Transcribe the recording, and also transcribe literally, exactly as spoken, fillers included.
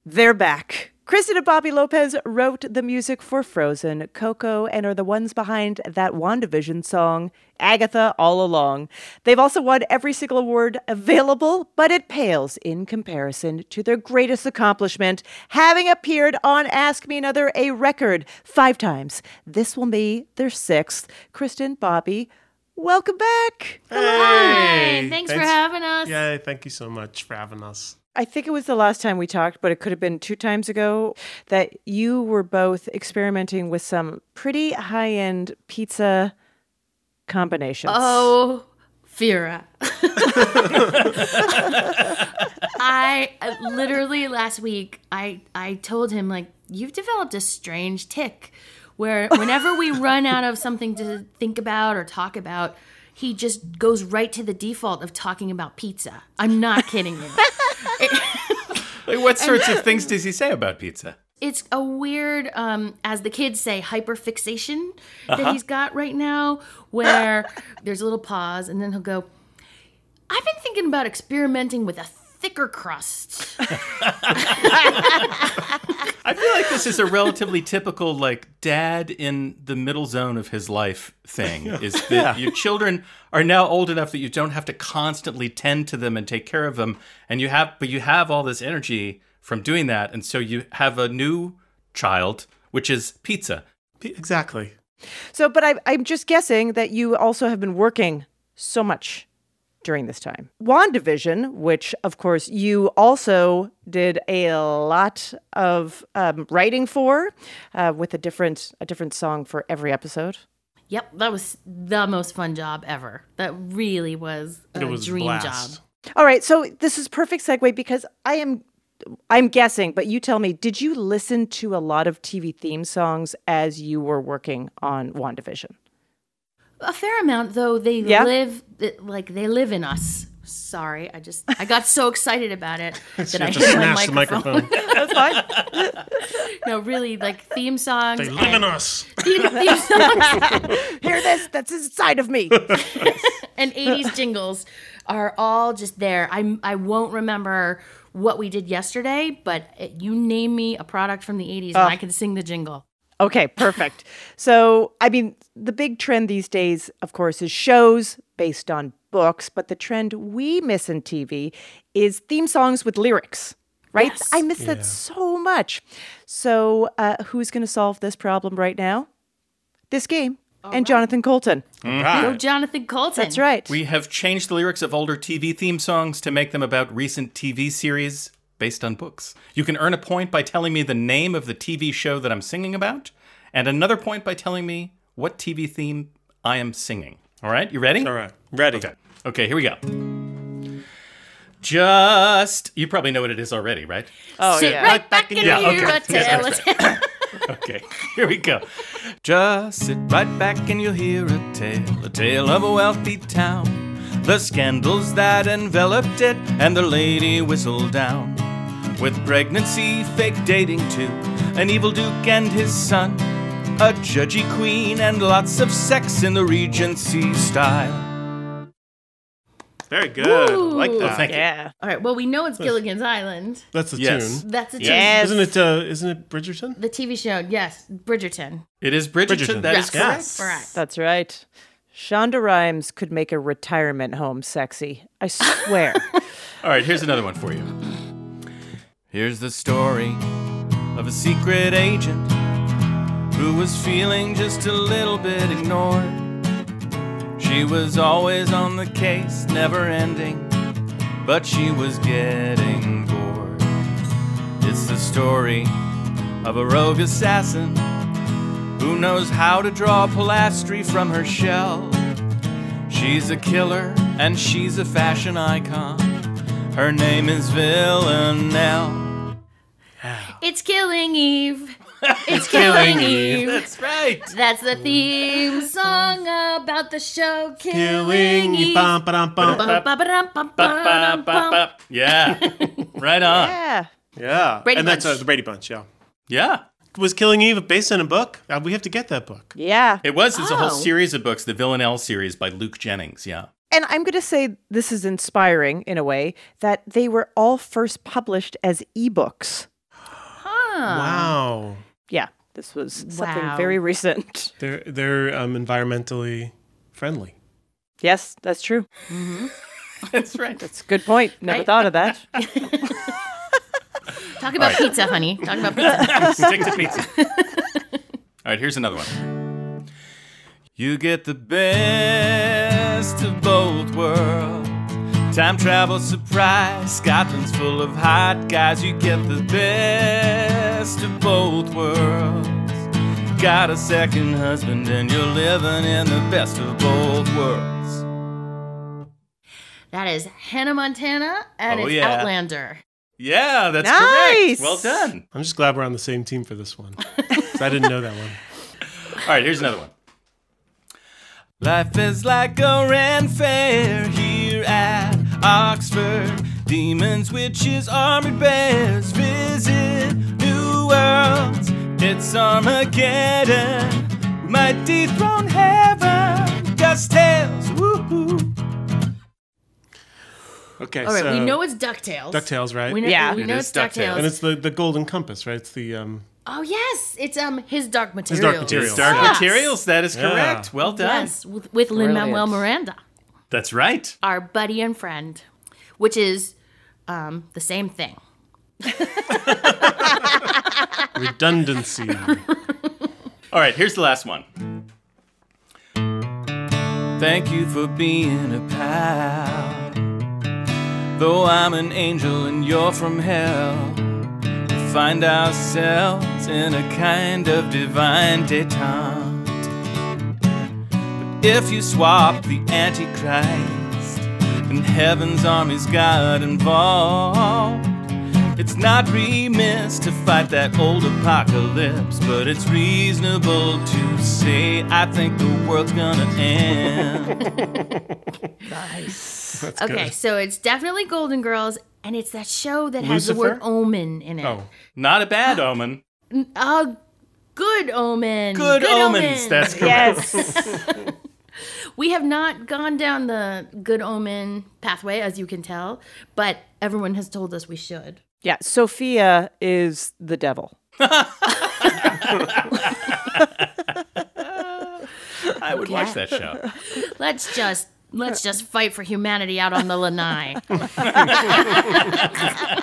They're back. Kristen and Bobby Lopez wrote the music for Frozen, Coco, and are the ones behind that WandaVision song, Agatha All Along. They've also won every single award available, but it pales in comparison to their greatest accomplishment, having appeared on Ask Me Another a record five times. This will be their sixth. Kristen, Bobby, welcome back. Hey, Hi. Thanks, Thanks for having us. Yeah, thank you so much for having us. I think it was the last time we talked, but it could have been two times ago, that you were both experimenting with some pretty high-end pizza combinations. Oh, Fira. I uh, literally last week, I, I told him, like, you've developed a strange tick where whenever we run out of something to think about or talk about, he just goes right to the default of talking about pizza. I'm not kidding you. Like, what sorts of things does he say about pizza? It's a weird, um, as the kids say, hyperfixation that Uh-huh. he's got right now, where there's a little pause, and then he'll go, I've been thinking about experimenting with a thicker crust. I feel like this is a relatively typical, like, dad in the middle zone of his life thing, is that Yeah. your children are now old enough that you don't have to constantly tend to them and take care of them, and you have, but you have all this energy from doing that, and so you have a new child, which is pizza. Exactly. So, but I, I'm just guessing that you also have been working so much during this time. WandaVision, which, of course, you also did a lot of um, writing for, uh, with a different a different song for every episode. Yep, that was the most fun job ever. That really was a It was dream blast. job. All right, so this is perfect segue because I am, I'm guessing, but you tell me, did you listen to a lot of T V theme songs as you were working on WandaVision? A fair amount, though. They Yeah? live, like, they live in us. Sorry, I just, I got so excited about it that You I have to hit my smash the microphone. microphone. That's fine. No, really, like, theme songs. They live in and- us. Theme, theme songs Hear this? That's inside of me. and eighties jingles are all just there. I I won't remember what we did yesterday, but it, you name me a product from the eighties and I can sing the jingle. Okay, perfect. So, I mean, the big trend these days, of course, is shows based on books, but the trend we miss in T V is theme songs with lyrics, right? Yes. I miss that so much. So, uh, who's going to solve this problem right now? This game and Jonathan Colton. Go Jonathan Colton. That's right. We have changed the lyrics of older T V theme songs to make them about recent T V series based on books. You can earn a point by telling me the name of the T V show that I'm singing about, and another point by telling me what T V theme I am singing. All right, you ready? All right. Ready. Okay. Okay, here we go. Just, you probably know what it is already, right? oh, Sit yeah. right back and Yeah, hear okay. a tale. Yes, that's Okay, here we go. Just sit right back and you'll hear a tale, a tale of a wealthy town, the scandals that enveloped it, and the lady whistled down. With pregnancy, fake dating too, an evil duke and his son, a judgy queen, and lots of sex in the Regency style. Very good. I like Ooh. that. Thank you. Yeah. All right, well, we know it's Gilligan's Island. That's the Yes. tune. That's a tune. Yes. Isn't it? Uh, isn't it Bridgerton? The T V show, yes, Bridgerton. It is Bridgerton, Bridgerton. that is Yes. correct. Yes. Correct. That's right. Shonda Rhimes could make a retirement home sexy. I swear. All right, here's another one for you. Here's the story of a secret agent who was feeling just a little bit ignored. She was always on the case, never ending, but she was getting bored. It's the story of a rogue assassin who knows how to draw pilastri from her shell. She's a killer and she's a fashion icon. Her name is Villanelle. It's Killing Eve. It's Killing Eve. That's right. That's the theme song about the show Killing, Killing Eve. Eve. Bum, ba-dum, bum. Ba-ba-ba-ba-ba. Yeah, right on. Yeah. Yeah. Brady and that's uh, Bunch. the Brady Bunch, yeah. Yeah, Was Killing Eve based on a book? Uh, we have to get that book. Yeah. it was. It's a whole Oh. series of books, the Villanelle series by Luke Jennings. Yeah. And I'm going to say this is inspiring in a way that they were all first published as ebooks. Wow. Yeah, this was something Wow. very recent. They're they're um, environmentally friendly. Yes, that's true. That's right. That's a good point. Never Right. thought of that. Talk about pizza, honey. Talk about pizza. Stick to pizza. All right, here's another one. You get the best of both worlds. Time travel surprise. Scotland's full of hot guys. You get the best of both worlds. Got a second husband and you're living in the best of both worlds. That is Hannah Montana and Oh, it's yeah. Outlander. Yeah, that's Nice. correct. Well done. I'm just glad we're on the same team for this one. 'Cause I didn't know that one. All right, here's another one. Life is like a Ren fair here at Oxford. Demons, witches, armored bears visit new worlds. It's Armageddon. We might dethrone heaven. Dust tales, woohoo. Okay, All right, so we know it's DuckTales. DuckTales, right? We know, Yeah. we It know is it's DuckTales. and it's the, the golden compass, right? It's the um. Oh, yes. It's um His Dark Materials. Dark Materials. It's Dark Yes. Materials, that is Yeah. correct. Well done. Yes, with, with Lin-Manuel Brilliant. Miranda, That's right. our buddy and friend, which is um the same thing. Redundancy. All right, here's the last one. Thank you for being a pal. Though I'm an angel and you're from hell, we find ourselves in a kind of divine detente. But if you swap the Antichrist and heaven's armies got involved, it's not remiss to fight that old apocalypse, but it's reasonable to say I think the world's gonna end. That's Okay, good. so it's definitely Golden Girls, and it's that show that has the Lucifer? word omen in it. Oh, Not a bad omen. Oh, good omen. Good, omens, that's correct. Yes. We have not gone down the good omen pathway, as you can tell, but everyone has told us we should. Yeah, Sophia is the devil. I would watch that show. Let's just let's just fight for humanity out on the lanai.